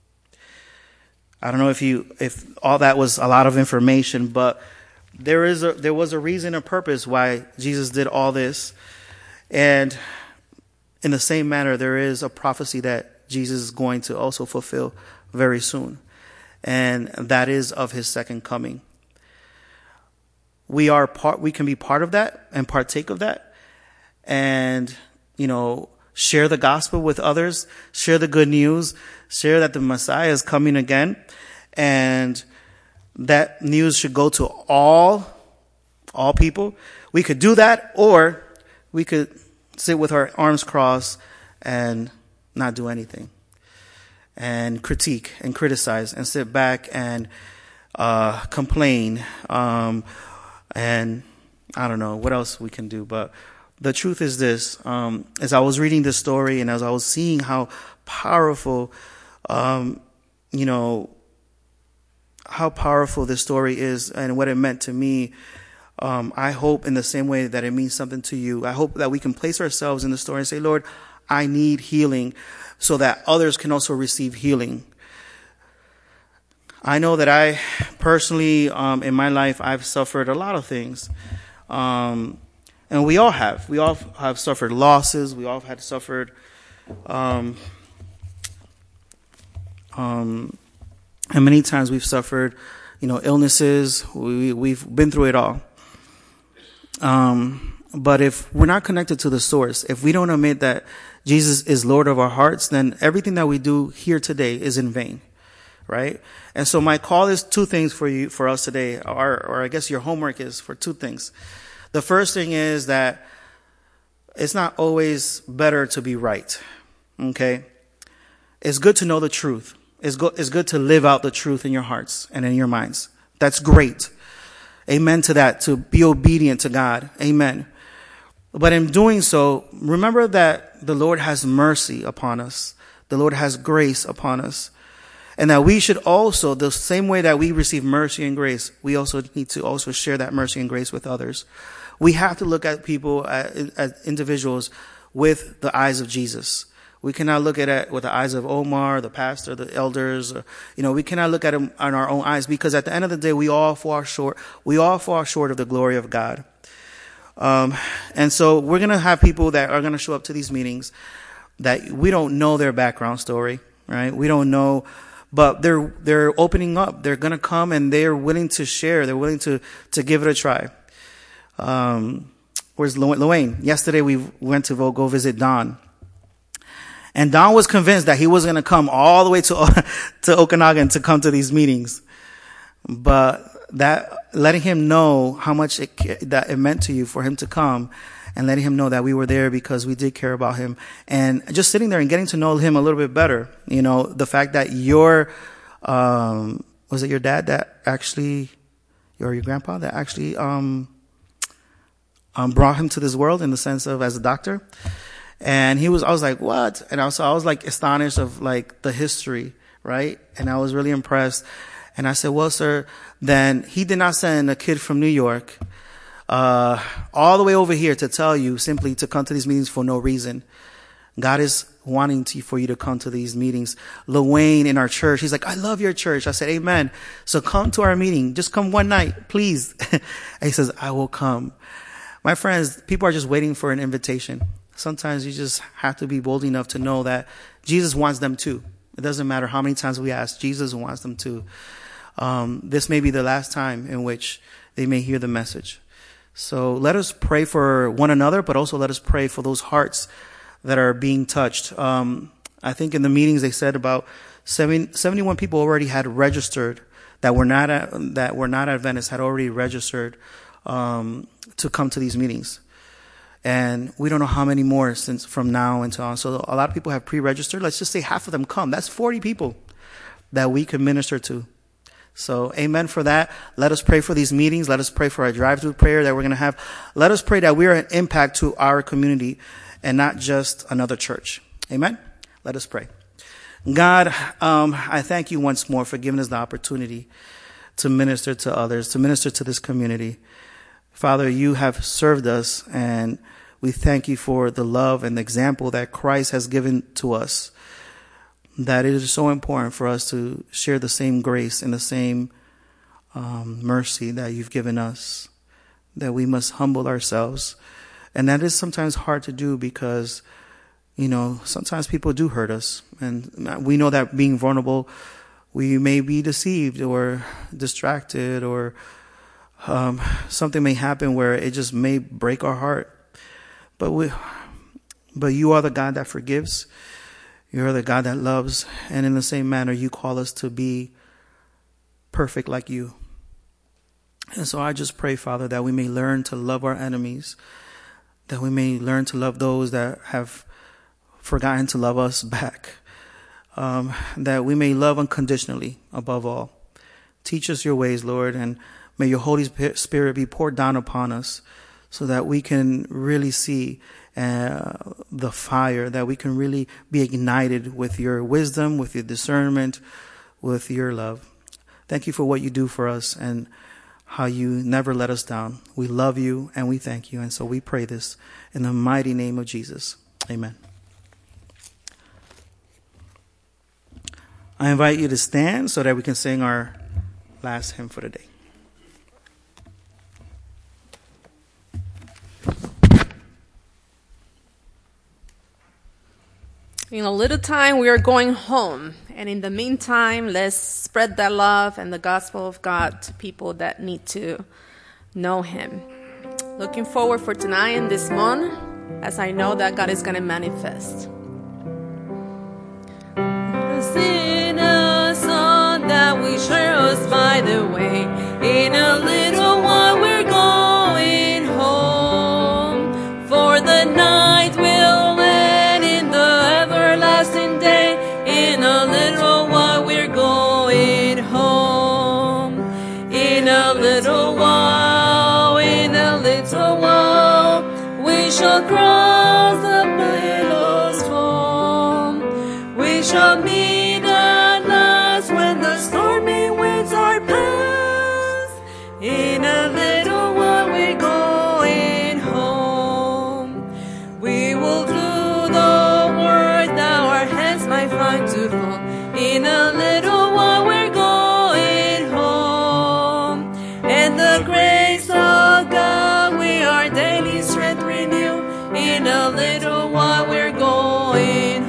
I don't know if you, if all that was a lot of information, but there is a, there was a reason and purpose why Jesus did all this. And in the same manner, there is a prophecy that Jesus is going to also fulfill very soon. And that is of his second coming. We are part, we can be part of that and partake of that. And, you know, share the gospel with others, share the good news, share that the Messiah is coming again. And that news should go to all, all people. We could do that, or we could sit with our arms crossed and not do anything and critique and criticize and sit back and uh, complain, um, and I don't know what else we can do. But the truth is this, um, as I was reading this story and as I was seeing how powerful, um, you know, how powerful this story is and what it meant to me, um, I hope in the same way that it means something to you, I hope that we can place ourselves in the story and say, Lord, I need healing so that others can also receive healing. I know that I personally, um, in my life, I've suffered a lot of things. Um, and we all have. We all have suffered losses. We all have suffered, um, um, and many times we've suffered, you know, illnesses. We, we've been through it all. Um, but if we're not connected to the source, if we don't admit that Jesus is Lord of our hearts, then everything that we do here today is in vain, right? And so my call is two things for you, for us today, or, or I guess your homework is for two things. The first thing is that it's not always better to be right, okay? It's good to know the truth. It's go- it's good to live out the truth in your hearts and in your minds. That's great. Amen to that, to be obedient to God. Amen. But in doing so, remember that the Lord has mercy upon us. The Lord has grace upon us. And that we should also, the same way that we receive mercy and grace, we also need to also share that mercy and grace with others. We have to look at people, at, at individuals, with the eyes of Jesus. We cannot look at it with the eyes of Omar, the pastor, the elders. Or, you know, we cannot look at them on our own eyes, because at the end of the day, we all fall short. We all fall short of the glory of God. Um, and so we're going to have people that are going to show up to these meetings that we don't know their background story, right? We don't know, but they're, they're opening up. They're going to come and they're willing to share. They're willing to, to give it a try. Um, where's Luane? Yesterday we went to go visit Don. And Don was convinced that he was going to come all the way to, to Okanagan to come to these meetings. But that, letting him know how much it, that it meant to you for him to come, and letting him know that we were there because we did care about him, and just sitting there and getting to know him a little bit better. You know, the fact that your, um, was it your dad that actually, or your grandpa that actually, um, um, brought him to this world in the sense of as a doctor. And he was, I was like, what? And also, I was like astonished of like the history, right? And I was really impressed. And I said, well, sir, then he did not send a kid from New York, uh, all the way over here to tell you simply to come to these meetings for no reason. God is wanting to, for you to come to these meetings. Luane in our church, he's like, I love your church. I said, amen. So come to our meeting. Just come one night, please. And he says, I will come. My friends, people are just waiting for an invitation. Sometimes you just have to be bold enough to know that Jesus wants them too. It doesn't matter how many times we ask, Jesus wants them too. Um, this may be the last time in which they may hear the message. So let us pray for one another, but also let us pray for those hearts that are being touched. Um, I think in the meetings they said about seventy, seventy-one people already had registered that were not, that were not Adventists had already registered, um, to come to these meetings. And we don't know how many more since from now until on. So a lot of people have pre-registered. Let's just say half of them come. That's forty people that we could minister to. So amen for that. Let us pray for these meetings. Let us pray for our drive-through prayer that we're going to have. Let us pray that we are an impact to our community and not just another church. Amen. Let us pray. God, um, I thank you once more for giving us the opportunity to minister to others, to minister to this community. Father, you have served us, and we thank you for the love and the example that Christ has given to us, that it is so important for us to share the same grace and the same um, mercy that you've given us, that we must humble ourselves. And that is sometimes hard to do because, you know, sometimes people do hurt us. And we know that being vulnerable, we may be deceived or distracted, or Um, something may happen where it just may break our heart. But we, but you are the God that forgives. You are the God that loves. And in the same manner, you call us to be perfect like you. And so I just pray, Father, that we may learn to love our enemies, that we may learn to love those that have forgotten to love us back, um, that we may love unconditionally above all, Teach us your ways, Lord, and may your Holy Spirit be poured down upon us so that we can really see uh, the fire, that we can really be ignited with your wisdom, with your discernment, with your love. Thank you for what you do for us and how you never let us down. We love you and we thank you. And so we pray this in the mighty name of Jesus. Amen. I invite you to stand so that we can sing our last hymn for the day.
In a little time, we are going home. And in the meantime, let's spread that love and the gospel of God to people that need to know him. Looking forward for tonight and this month, as I know that God is going to manifest.
Sing a song that will show us by the way. In a little while, we're going home. For the night will end in the everlasting day. In a little while we're going home. In a little while, in a little while, we shall cross the billows foam. We shall meet at last when the stormy winds are past. In a little while we're going home. We will do the work that our hands might find to do. In a little while we're going home. And the grace of God, we are daily strength renew. In a little while we're going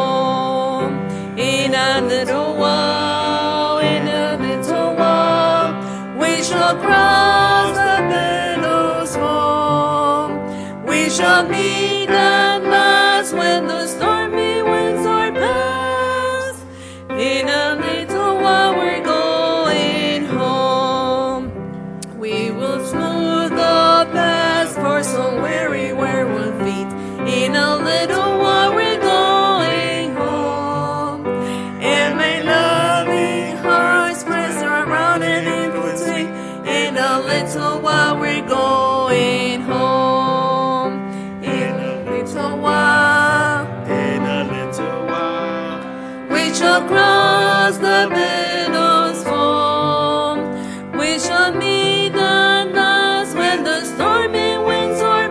home. In a little while, in a little while, we shall cross the billows foam. We shall meet at last when the stormy winds are past. In a little while we're going home. We will smooth the path for some weary wearable feet. In a little while we're going home. And may loving hearts press around and in between. In a little while we're going home. In a little while, in a little while, we shall cross the billows foam. We shall meet at last when the stormy winds are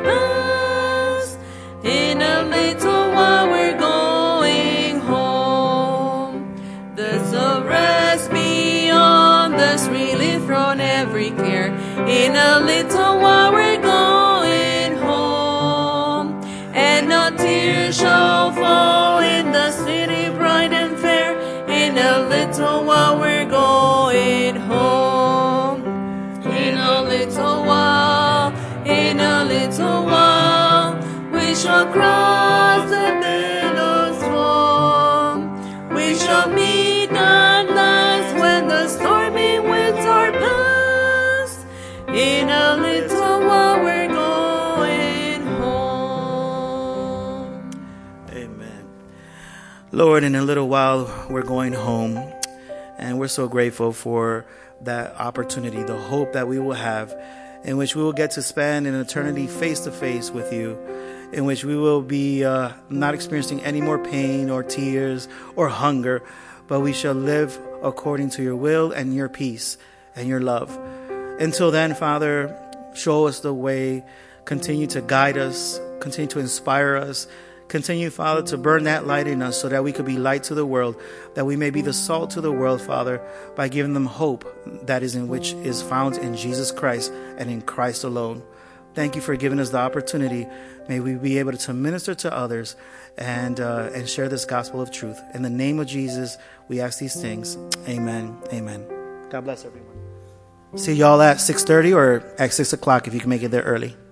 past. In a little while we're going home. There's a rest beyond, there's relief from every care. In a little while we're going home. And no tears shall fall in the city bright and fair. In a little while we're going home. In a little while, in a little while, we shall cross the billows foam. We shall meet at last when the stormy winds are past. In a little while we're going home.
Amen. Lord, in a little while we're going home, and we're so grateful for that opportunity, the hope that we will have, in which we will get to spend an eternity face to face with you, in which we will be uh, not experiencing any more pain or tears or hunger, but we shall live according to your will and your peace and your love. Until then, Father, show us the way, continue to guide us, continue to inspire us, continue, Father, to burn that light in us so that we could be light to the world, that we may be the salt to the world, Father, by giving them hope that is in which is found in Jesus Christ and in Christ alone. Thank you for giving us the opportunity. May we be able to minister to others and uh, and share this gospel of truth. In the name of Jesus, we ask these things. Amen. Amen. God bless everyone. See y'all at six thirty or at six o'clock if you can make it there early.